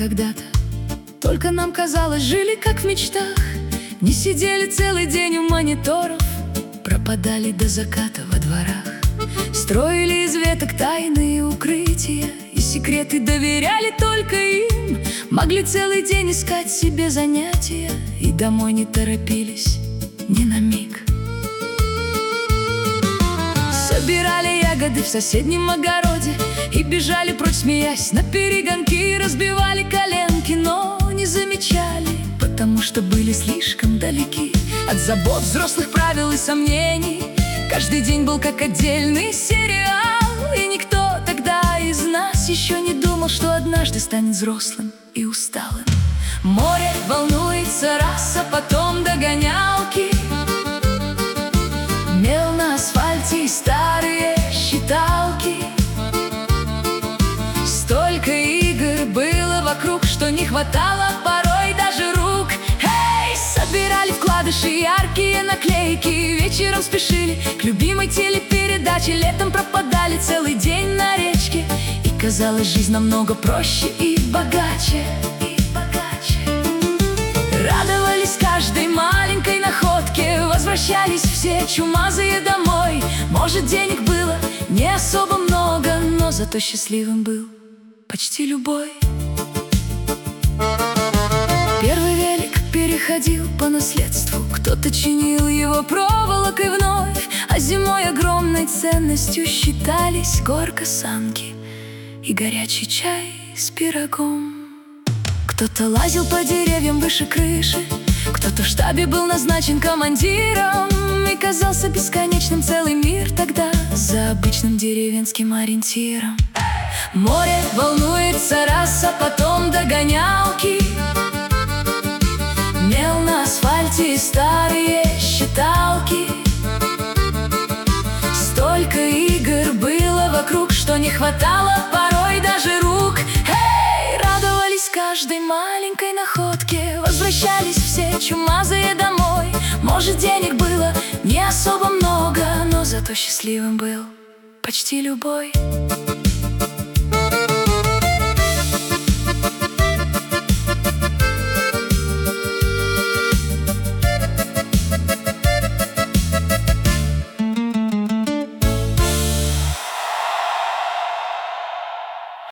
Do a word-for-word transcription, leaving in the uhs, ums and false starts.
когда-то. Только нам казалось, жили как в мечтах. Не сидели целый день у мониторов, пропадали до заката во дворах. Строили из веток тайные укрытия, и секреты доверяли только им. Могли целый день искать себе занятия, и домой не торопились ни на миг. Собирали ягоды в соседнем огороде и бежали прочь, смеясь на перегонки. Разбивали коленки, но не замечали, потому что были слишком далеки от забот, взрослых правил и сомнений. Каждый день был как отдельный сериал, и никто тогда из нас еще не думал, что однажды станет взрослым и усталым. Море волнуется раз, а потом догонялки. Мел на асфальте и старые считалки. Столько игр было вокруг, что не хватало порой даже рук. Эй, собирали вкладыши, яркие наклейки. Вечером спешили к любимой телепередаче. Летом пропадали целый день на речке, и казалось, жизнь намного проще и богаче. Радовались каждой маленькой находке, возвращались все чумазые домой. Может, денег было не особо много, но зато счастливым был почти любой. Первый велик переходил по наследству, кто-то чинил его проволокой вновь. А зимой огромной ценностью считались горка санки и горячий чай с пирогом. Кто-то лазил по деревьям выше крыши, кто-то в штабе был назначен командиром, и казался бесконечным целый мир тогда за обычным деревенским ориентиром. Море волнуется раз, а потом догонялки. Мел на асфальте и старые считалки. Столько игр было вокруг, что не хватало порой даже рук. Эй, радовались каждой маленькой находке, возвращались все чумазые домой. Может, денег было не особо много, но зато счастливым был почти любой.